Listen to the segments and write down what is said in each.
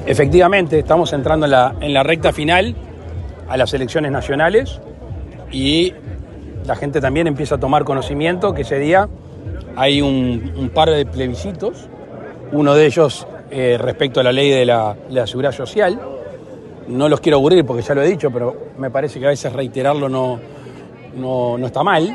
Efectivamente, estamos entrando en la recta final a las elecciones nacionales y la gente también empieza a tomar conocimiento que ese día hay un par de plebiscitos, uno de ellos respecto a la ley de la seguridad social. No los quiero aburrir porque ya lo he dicho, pero me parece que a veces reiterarlo no está mal.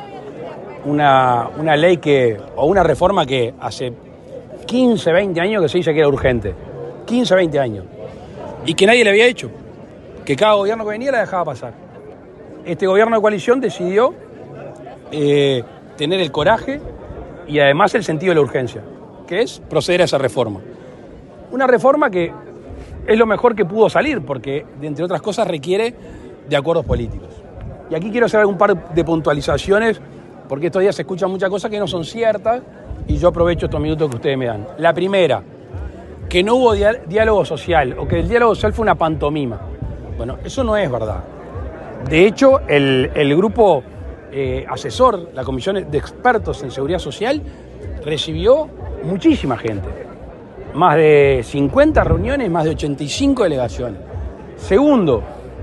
Una ley o una reforma que hace 15, 20 años que se dice que era urgente. 15, 20 años. Y que nadie le había hecho. Que cada gobierno que venía la dejaba pasar. Este gobierno de coalición decidió tener el coraje y además el sentido de la urgencia, que es proceder a esa reforma. Una reforma que es lo mejor que pudo salir, porque, entre otras cosas, requiere de acuerdos políticos. Y aquí quiero hacer un par de puntualizaciones, porque estos días se escuchan muchas cosas que no son ciertas, y yo aprovecho estos minutos que ustedes me dan. La primera, que no hubo diálogo social, o que el diálogo social fue una pantomima. Bueno, eso no es verdad. De hecho, el grupo asesor, la Comisión de Expertos en Seguridad Social, recibió muchísima gente. Más de 50 reuniones, más de 85 delegaciones. Segundo,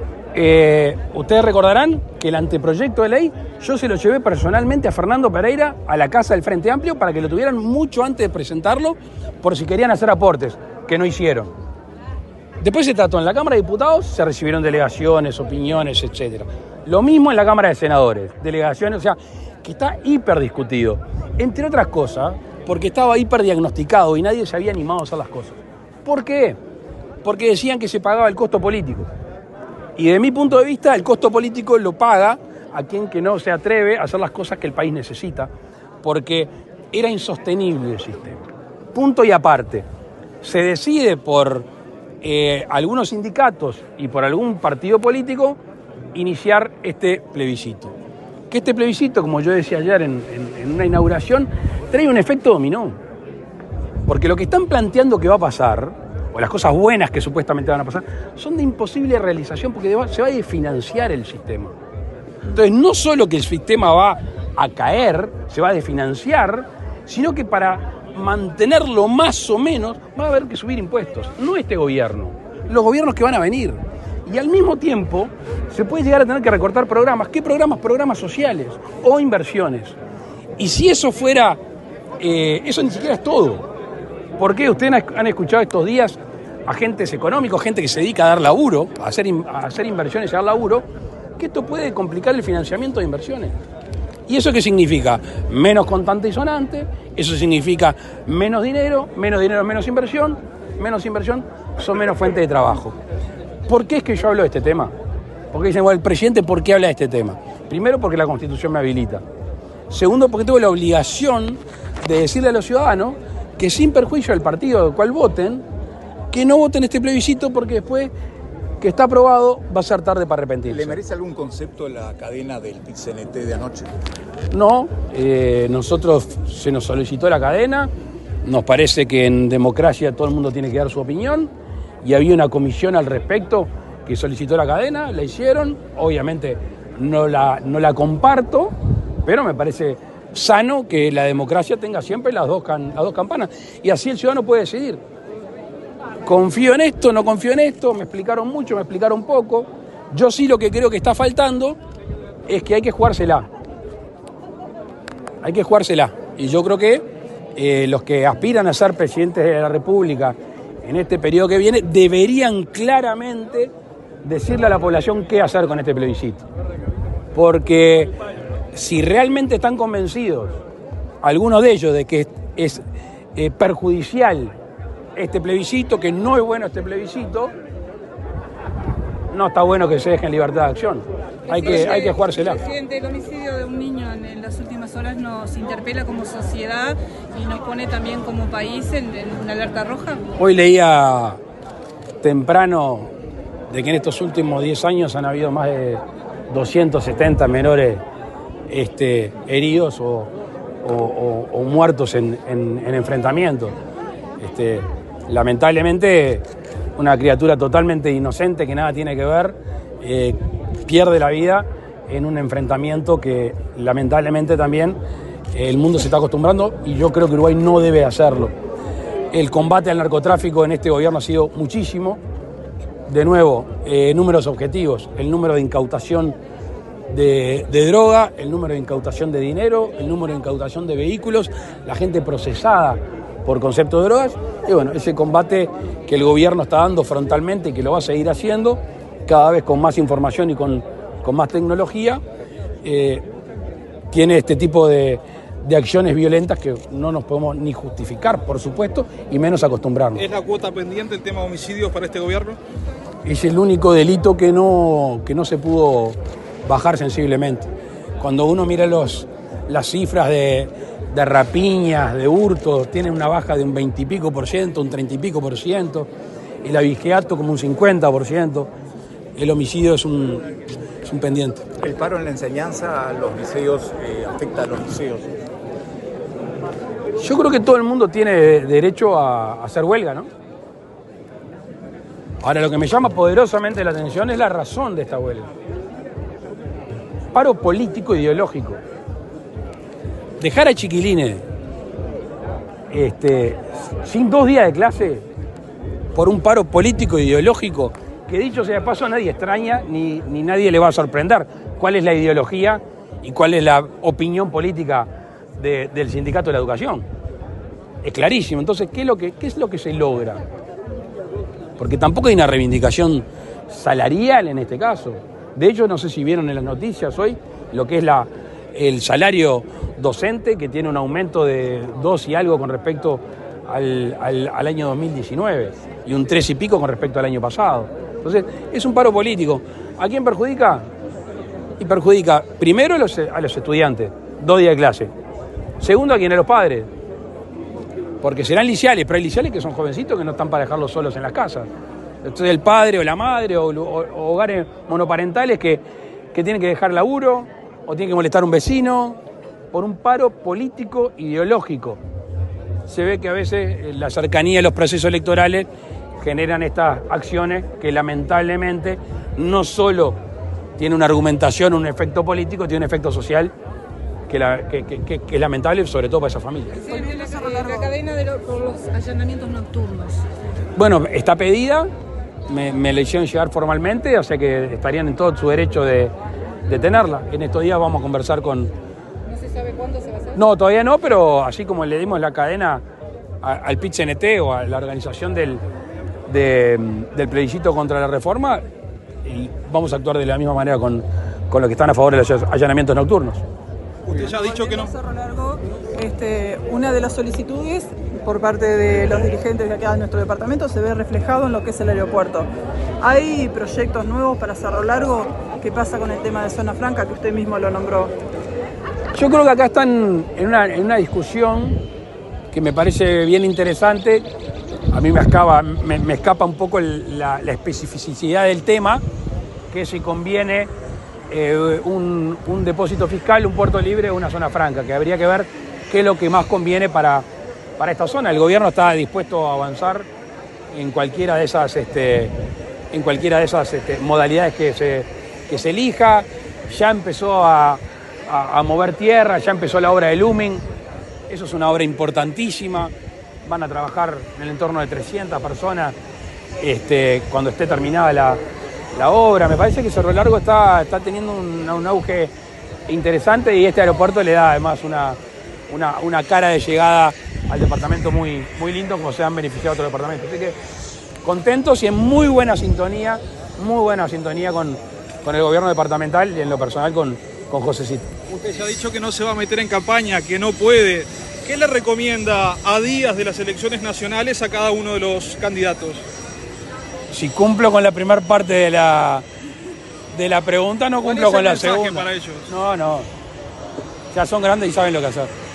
ustedes recordarán que el anteproyecto de ley yo se lo llevé personalmente a Fernando Pereira a la casa del Frente Amplio para que lo tuvieran mucho antes de presentarlo, por si querían hacer aportes, que no hicieron. Después se trató en la Cámara de Diputados, se recibieron delegaciones, opiniones, etc. Lo mismo en la Cámara de Senadores, delegaciones, o sea, que está hiperdiscutido. Entre otras cosas, porque estaba hiperdiagnosticado y nadie se había animado a hacer las cosas. ¿Por qué? Porque decían que se pagaba el costo político. Y de mi punto de vista, el costo político lo paga a quien que no se atreve a hacer las cosas que el país necesita, porque era insostenible el sistema. Punto y aparte. Se decide por algunos sindicatos y por algún partido político iniciar este plebiscito. Que este plebiscito, como yo decía ayer en una inauguración, trae un efecto dominó. Porque lo que están planteando que va a pasar, o las cosas buenas que supuestamente van a pasar, son de imposible realización porque se va a desfinanciar el sistema. Entonces, no solo que el sistema va a caer, se va a desfinanciar, sino que para mantenerlo más o menos va a haber que subir impuestos. No este gobierno, los gobiernos que van a venir. Y al mismo tiempo se puede llegar a tener que recortar programas. ¿Qué programas? Programas sociales o inversiones. Y si eso fuera, eso ni siquiera es todo. ¿Por qué? Ustedes han escuchado estos días agentes económicos, gente que se dedica a dar laburo, a hacer inversiones y a dar laburo, que esto puede complicar el financiamiento de inversiones. ¿Y eso qué significa? Menos contante y sonante, eso significa menos dinero, menos inversión son menos fuentes de trabajo. ¿Por qué es que yo hablo de este tema? Porque dicen, bueno, el presidente, ¿por qué habla de este tema? Primero, porque la Constitución me habilita. Segundo, porque tengo la obligación de decirle a los ciudadanos que sin perjuicio del partido del cual voten, que no voten este plebiscito porque después que está aprobado va a ser tarde para arrepentirse. ¿Le merece algún concepto la cadena del PIT-CNT de anoche? No, nosotros se nos solicitó la cadena, nos parece que en democracia todo el mundo tiene que dar su opinión y había una comisión al respecto que solicitó la cadena, la hicieron, obviamente no la comparto, pero me parece sano que la democracia tenga siempre las dos campanas y así el ciudadano puede decidir. Confío en esto, no confío en esto, me explicaron mucho, me explicaron poco. Yo sí lo que creo que está faltando es que hay que jugársela. Hay que jugársela. Y yo creo que los que aspiran a ser presidentes de la República en este periodo que viene deberían claramente decirle a la población qué hacer con este plebiscito. Porque si realmente están convencidos, algunos de ellos, de que es perjudicial este plebiscito, que no es bueno este plebiscito, no está bueno que se deje en libertad de acción. Hay que jugársela. Presidente, el homicidio de un niño en las últimas horas nos interpela como sociedad y nos pone también como país en una alerta roja. Hoy leía temprano de que en estos últimos 10 años han habido más de 270 menores heridos o muertos en enfrentamientos. Lamentablemente, una criatura totalmente inocente que nada tiene que ver pierde la vida en un enfrentamiento que lamentablemente también el mundo se está acostumbrando y yo creo que Uruguay no debe hacerlo. El combate al narcotráfico en este gobierno ha sido muchísimo. De nuevo, números objetivos, el número de incautación de droga, el número de incautación de dinero, el número de incautación de vehículos, la gente procesada por concepto de drogas. Y bueno, ese combate que el gobierno está dando frontalmente y que lo va a seguir haciendo, cada vez con más información y con más tecnología, tiene este tipo de acciones violentas que no nos podemos ni justificar, por supuesto, y menos acostumbrarnos. ¿Es la cuota pendiente el tema de homicidios para este gobierno? Es el único delito que no se pudo bajar sensiblemente. Cuando uno mira las cifras de rapiñas, de hurtos, tiene una baja de un 20 y pico por ciento, un 30 y pico por ciento, el abigeato como un 50%, el homicidio es un pendiente. El paro en la enseñanza a los liceos afecta a los liceos. Yo creo que todo el mundo tiene derecho a hacer huelga, ¿no? Ahora, lo que me llama poderosamente la atención es la razón de esta huelga. Paro político ideológico. Dejar a chiquilines sin 2 días de clase por un paro político ideológico, que dicho sea de paso nadie extraña ni nadie le va a sorprender cuál es la ideología y cuál es la opinión política del Sindicato de la Educación. Es clarísimo. Entonces, ¿qué es lo que se logra? Porque tampoco hay una reivindicación salarial en este caso. De hecho, no sé si vieron en las noticias hoy lo que es el salario docente, que tiene un aumento de 2 y algo con respecto al año 2019 y un 3 y pico con respecto al año pasado. Entonces, es un paro político. ¿A quién perjudica? Y perjudica primero a los estudiantes, 2 días de clase. Segundo, a quienes, los padres. Porque serán liceales, pero hay liceales que son jovencitos que no están para dejarlos solos en las casas. Entonces el padre o la madre o hogares monoparentales que tienen que dejar laburo o tienen que molestar a un vecino por un paro político ideológico. Se ve que a veces la cercanía de los procesos electorales generan estas acciones que lamentablemente no solo tiene una argumentación, un efecto político, tiene un efecto social que es lamentable, sobre todo para esa familia. La cadena por los allanamientos nocturnos. Bueno, está pedida, me la hicieron llegar formalmente, o sea que estarían en todo su derecho de tenerla. En estos días vamos a conversar con... ¿No se sabe cuándo se va a hacer? No, todavía no, pero así como le dimos la cadena al PIT-CNT o a la organización del plebiscito contra la reforma, y vamos a actuar de la misma manera con los que están a favor de los allanamientos nocturnos. Usted ya ha dicho que no. Cerro Largo, una de las solicitudes por parte de los dirigentes de acá de nuestro departamento se ve reflejado en lo que es el aeropuerto. ¿Hay proyectos nuevos para Cerro Largo? ¿Qué pasa con el tema de zona franca que usted mismo lo nombró? Yo creo que acá están en una discusión que me parece bien interesante. A mí me escapa un poco la especificidad del tema, que si conviene un depósito fiscal, un puerto libre o una zona franca, que habría que ver qué es lo que más conviene para esta zona. El gobierno está dispuesto a avanzar en cualquiera de esas modalidades que se elija. Ya empezó a mover tierra, ya empezó la obra de looming. Eso es una obra importantísima. Van a trabajar en el entorno de 300 personas cuando esté terminada la obra. Me parece que Cerro Largo está teniendo un auge interesante y este aeropuerto le da además una cara de llegada al departamento muy, muy lindo, como se han beneficiado otros departamentos. Así que contentos y en muy buena sintonía con el gobierno departamental y en lo personal con Josecito. Usted ya ha dicho que no se va a meter en campaña, que no puede. ¿Qué le recomienda a días de las elecciones nacionales a cada uno de los candidatos? Si cumplo con la primera parte de la pregunta, no cumplo con la segunda. Para ellos? No. Ya son grandes y saben lo que hacer.